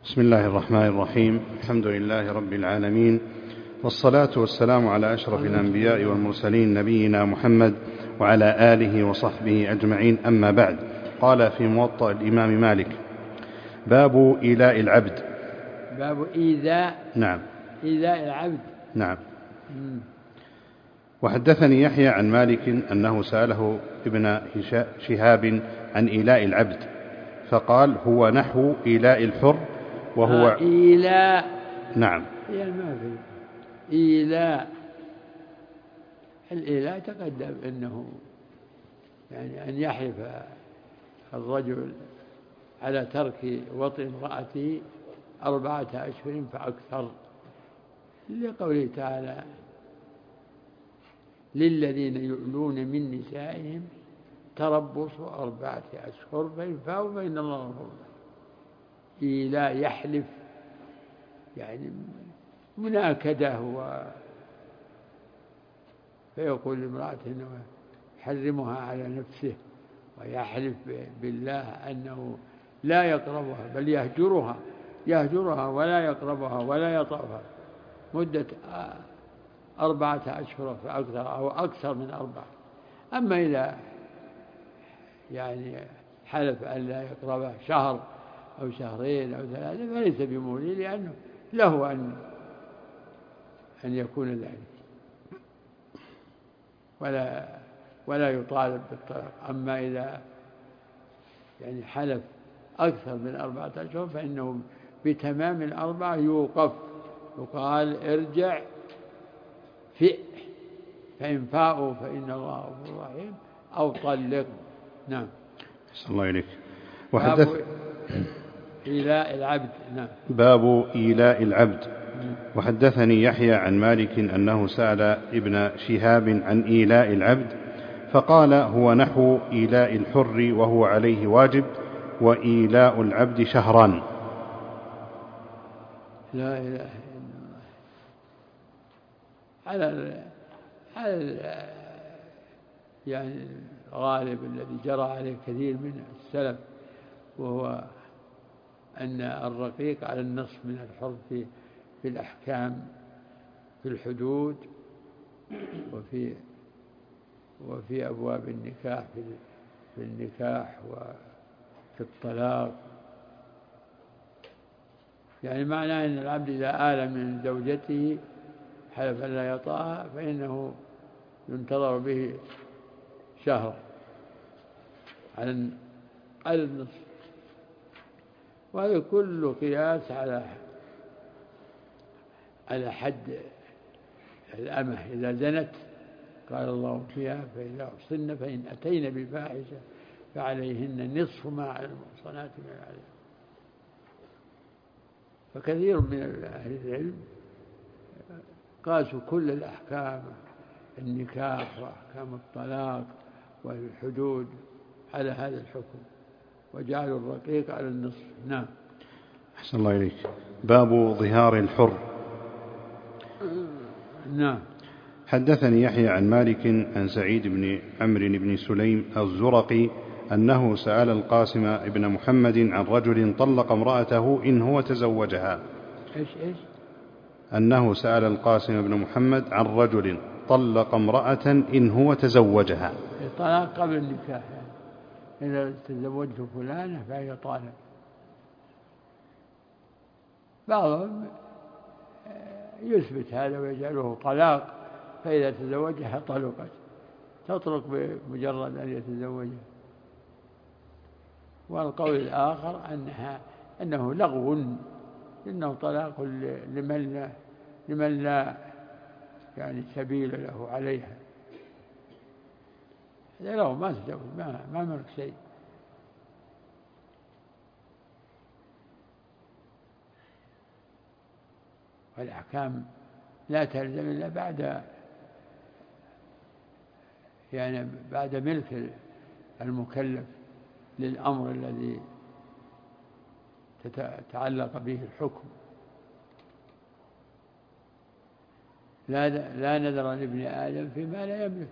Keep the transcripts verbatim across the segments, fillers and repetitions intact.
بسم الله الرحمن الرحيم. الحمد لله رب العالمين، والصلاة والسلام على أشرف الأنبياء والمرسلين نبينا محمد وعلى آله وصحبه أجمعين، أما بعد. قال في موطأ الإمام مالك: باب إيلاء العبد. باب إيذاء نعم إيذاء العبد. نعم. مم. وحدثني يحيى عن مالك أنه سأله ابن شهاب عن إيلاء العبد فقال: هو نحو إيلاء الحر، وهو آه إيلاء. نعم. هي ما في إيلاء. الإيلاء تقدم أنه يعني أن يحلف الرجل على ترك وطئ امرأته أربعة أشهر فأكثر، لقوله تعالى: للذين يؤلون من نسائهم تربص أربعة أشهر فإن فاءوا فإن الله غفور رحيم. إيلاء يحلف يعني مناكدة، و فيقول لامرأته أنه يحرمها على نفسه، ويحلف بالله أنه لا يقربها بل يهجرها يهجرها ولا يقربها ولا يطأها مدة أربعة أشهر فأكثر أو أكثر من أربعة. أما إذا يعني حلف أن لا يقربها شهر أو شهرين أو ثلاثة فليس بمولي، لأنه له أن أن يكون ذلك، ولا ولا يطالب بالطلاق. أما إذا يعني حلف أكثر من أربعة أشهر فإنه بتمام الأربعة يوقف، يقال: ارجع فئ، فإن فاءوا فإن الله غفور رحيم، أو طلق. نعم. صلى الله عليك. وحدث باب إيلاء العبد. نعم. باب إيلاء العبد. وحدثني يحيى عن مالك أنه سأل ابن شهاب عن إيلاء العبد فقال: هو نحو إيلاء الحر، وهو عليه واجب، وإيلاء العبد شهران. لا إله إلا الله. على على يعني الغالب الذي جرى عليه كثير من السلف، وهو أن الرقيق على النصف من الحر في في الأحكام، في الحدود، وفي وفي أبواب النكاح، في في النكاح وفي الطلاق. يعني معناه أن العبد إذا آل من زوجته حلف أن لا يطأها فإنه ينتظر به شهر على على النصف. وهذا كله قياس على على حد الأمة إذا زنت، قال الله فيها: فإذا أحصن فإن أتين بفاحشة فعليهن نصف ما على المحصنات من العذاب. فكثير من أهل العلم قاسوا كل الأحكام، النكاح وأحكام الطلاق والحدود، على هذا الحكم، وجعلوا الرقيق على النصف. نعم. أحسن الله إليك. باب ظهار الحر. نعم. حدثني يحيى عن مالك عن سعيد بن عمرو بن سليم الزرقي أنه سأل القاسم بن محمد عن رجل طلق امرأته إن هو تزوجها. إيش إيش؟ أنه سأل القاسم بن محمد عن رجل طلق امرأة إن هو تزوجها. طلاق قبل النكاح، يعني إذا تزوجت فلانة فهي طالق. بعضهم يثبت هذا ويجعله طلاق، فإذا تزوجها طلقت، تطلق بمجرد أن يتزوجها. والقول الآخر أنها أنه لغو، إنه طلاق لمن لا لمن لا يعني سبيل له عليها. هذا لو ما تزوج ما ما ملك شيء. والأحكام لا تلزم إلا بعد يعني بعد ملك المكلف للأمر الذي تتعلق به الحكم. لا لا نذر لابن آدم فيما لا يملك،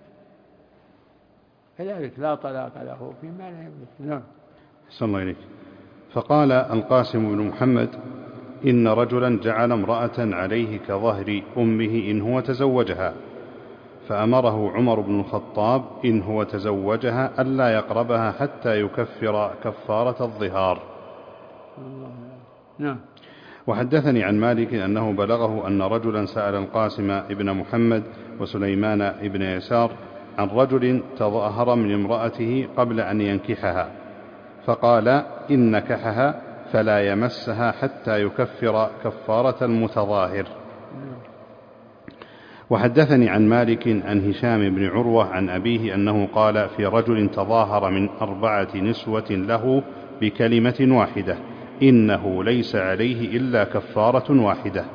كذلك لا طلاق له فيما لا يملك. نعم. صلى الله عليه. فقال القاسم بن محمد: إن رجلا جعل امرأة عليه كظهر أمه إن هو تزوجها، فأمره عمر بن الخطاب إن هو تزوجها ألا يقربها حتى يكفر كفارة الظهار. نعم. وحدثني عن مالك أنه بلغه أن رجلا سأل القاسم بن محمد وسليمان بن يسار عن رجل تظاهر من امرأته قبل أن ينكحها، فقال إن نكحها فلا يمسها حتى يكفر كفارة المتظاهر. وحدثني عن مالك عن هشام بن عروة عن أبيه أنه قال في رجل تظاهر من أربعة نسوة له بكلمة واحدة إنه ليس عليه إلا كفارة واحدة.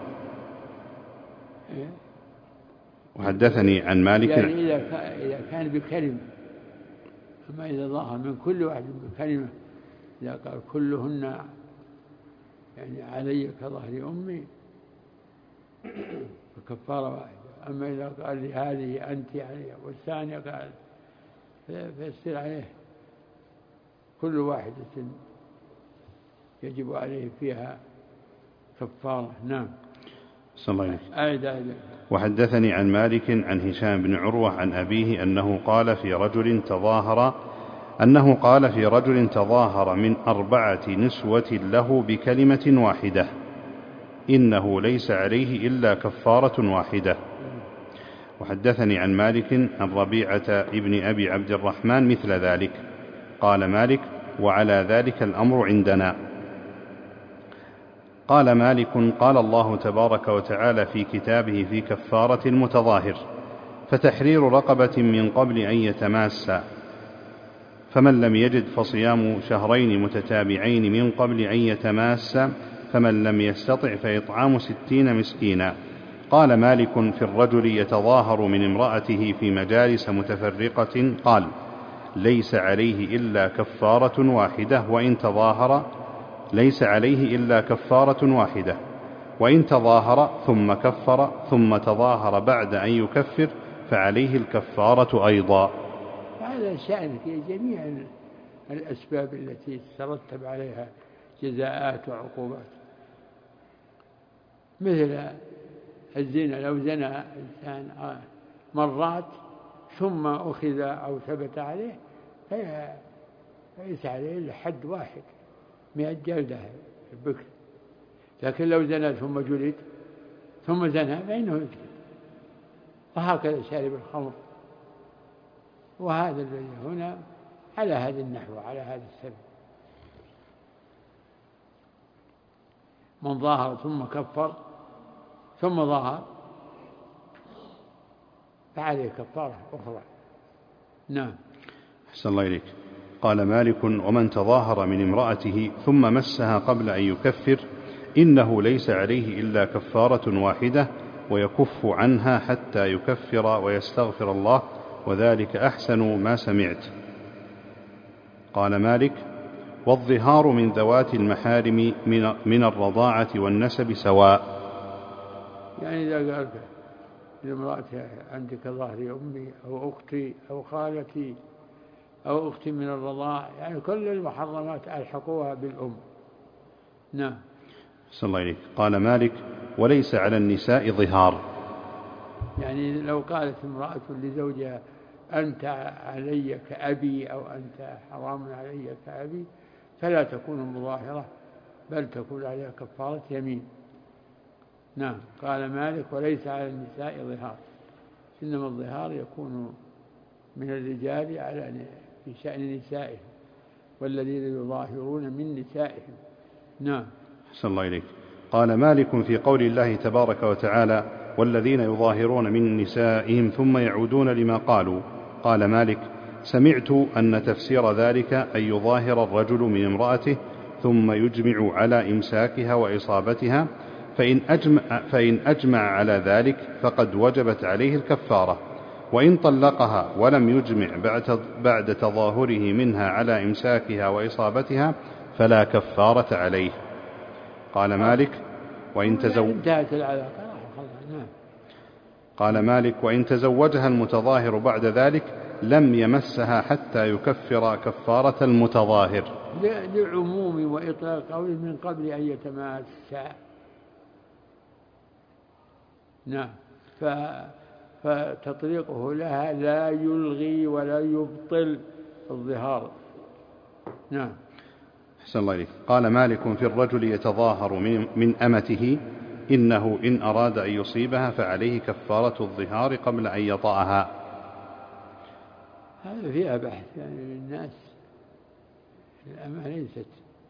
وحدثني عن مالك يعني إذا كان بكلمة، أما إذا ظاهر من كل واحد بكلمة، إذا قال كلهن يعني علي كظهر أمي فكفارة واحدة. أما إذا قال لي هذه أنت عليها والثانية قال فيصير عليه كل واحدة يجب عليه فيها كفارة. نعم. وحدثني عن مالك عن هشام بن عروة عن أبيه أنه قال في رجل تظاهر أنه قال في رجل تظاهر من أربعة نسوة له بكلمة واحدة إنه ليس عليه إلا كفارة واحدة. وحدثني عن مالك عن ربيعة ابن أبي عبد الرحمن مثل ذلك. قال مالك وعلى ذلك الأمر عندنا. قال مالك قال الله تبارك وتعالى في كتابه في كفارة المتظاهر فتحرير رقبة من قبل أن يتماسا، فمن لم يجد فصيام شهرين متتابعين من قبل أن يتماسا، فمن لم يستطع فإطعام ستين مسكينا. قال مالك في الرجل يتظاهر من امرأته في مجالس متفرقة قال ليس عليه إلا كفارة واحدة وإن تظاهر ليس عليه إلا كفارة واحدة وإن تظاهر ثم كفر ثم تظاهر بعد أن يكفر فعليه الكفارة أيضا. هذا شأن في جميع الأسباب التي تترتب عليها جزاءات وعقوبات، مثل الزنا، لو زنى إنسان مرات ثم أخذ أو ثبت عليه فليس عليه إلا حد واحد مئة جلدة البكر، لكن لو زنى ثم جلد ثم زنى فإنه يجلد. وهكذا شارب الخمر، وهذا الذي هنا على هذا النحو على هذا السبب. من ظاهر ثم كفر ثم ظاهر فعليه كفارة أخرى. نعم. أحسن الله إليك. قال مالك ومن تظاهر من امرأته ثم مسها قبل أن يكفر إنه ليس عليه إلا كفارة واحدة ويكف عنها حتى يكفر ويستغفر الله، وذلك أحسن ما سمعت. قال مالك والظهار من ذوات المحارم من الرضاعة والنسب سواء. يعني إذا قال لامرأتي عندك ظهر أمي أو أختي أو خالتي أو أختي من الرضاعة، يعني كل المحرمات ألحقوها بالأم. نعم. صلى الله عليه. قال مالك وليس على النساء ظهار، يعني لو قالت امرأة لزوجها أنت علي كأبي أو أنت حرام علي كأبي فلا تكون مظاهرة بل تكون عليها كفارة يمين. نعم. قال مالك وليس على النساء ظهار، إنما الظهار يكون من الرجال على في شأن نسائهم والذين يظاهرون من نسائهم. نعم. صلى الله عليه. قال مالك في قول الله تبارك وتعالى والذين يظاهرون من نسائهم ثم يعودون لما قالوا. قال مالك سمعت أن تفسير ذلك أن يظاهر الرجل من امرأته ثم يجمع على إمساكها وإصابتها، فإن أجمع, فإن أجمع على ذلك فقد وجبت عليه الكفارة، وإن طلقها ولم يجمع بعد تظاهره منها على إمساكها وإصابتها فلا كفارة عليه. قال مالك وإن تزوج قال مالك وإن تزوجها المتظاهر بعد ذلك لم يمسها حتى يكفر كفارة المتظاهر. لعموم وإطلاق قوله من قبل أن يتماسا، نعم. ف... فتطليقه لها لا يلغي ولا يبطل الظهار. نعم. أحسن الله إليك. قال مالك في الرجل يتظاهر من, من أمته إنه إن أراد أن يصيبها فعليه كفارة الظهار قبل أن يطأها. هذا فيها بحث، يعني الناس الأمة ليست،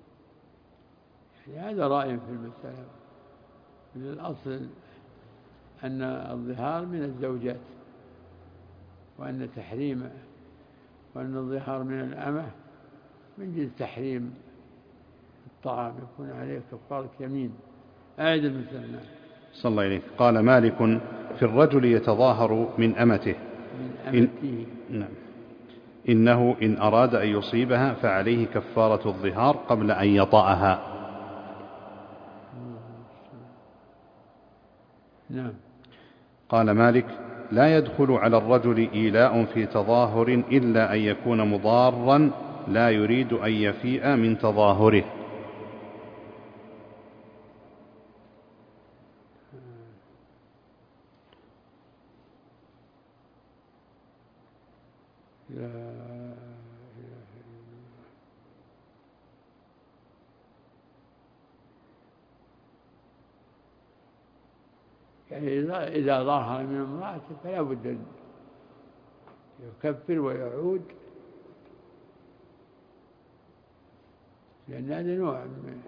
يعني هذا رأي في المسألة. من الأصل أن الظهار من الزوجات، وأن تحريم وأن الظهار من الأمة من جنس تحريم الطعام، يكون عليه كفارة يمين. أعد المسألة. صلى الله عليه. قال مالك في الرجل يتظاهر من أمته من أمته إن نعم إنه إن أراد أن يصيبها فعليه كفارة الظهار قبل أن يطأها. نعم. قال مالك لا يدخل على الرجل إيلاء في تظاهر إلا أن يكون مضارا لا يريد أن يفيء من تظاهره. لا يعني إذا ظاهر من امرأته فلا بد أن يكفر ويعود، لأن هذا نوع من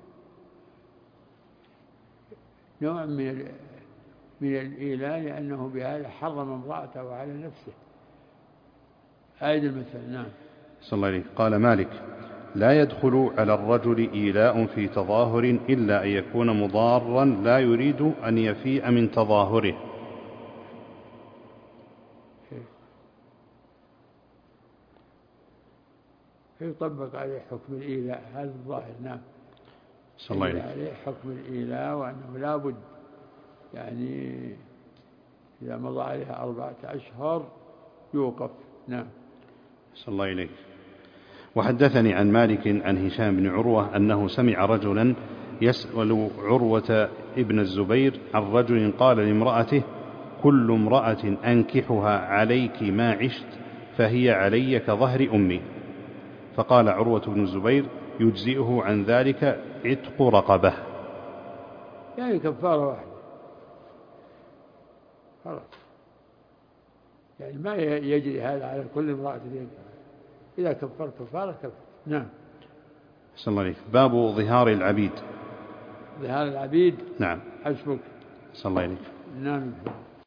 نوع من من الإيلاء، لأنه بهذا حرم امرأته على نفسه. أعد المثل. نعم. صلى الله عليه. قال مالك لا يدخل على الرجل إيلاء في تظاهر إلا أن يكون مضارا لا يريد أن يفيء من تظاهره. يطبق عليه حكم الإيلاء، هذا الظاهر. نعم. صلى الله عليه. عليه حكم الإيلاء، وأنه لا بد يعني إذا مضى عليها أربعة أشهر يوقف. نعم. صلى الله عليه. وحدثني عن مالك عن هشام بن عروة أنه سمع رجلا يسأل عروة ابن الزبير عن رجل قال لامرأته كل امرأة أنكحها عليك ما عشت فهي علي كظهر أمي. فقال عروة بن الزبير يجزئه عن ذلك عتق رقبة. يعني كفارة واحدة خلاص، يعني ما يجري هذا على كل امرأة إذا كفر كفارة كفر. نعم. صلى الله عليه. باب ظهار العبيد. ظهار العبيد. نعم. حسبك. صلى الله عليه. نعم.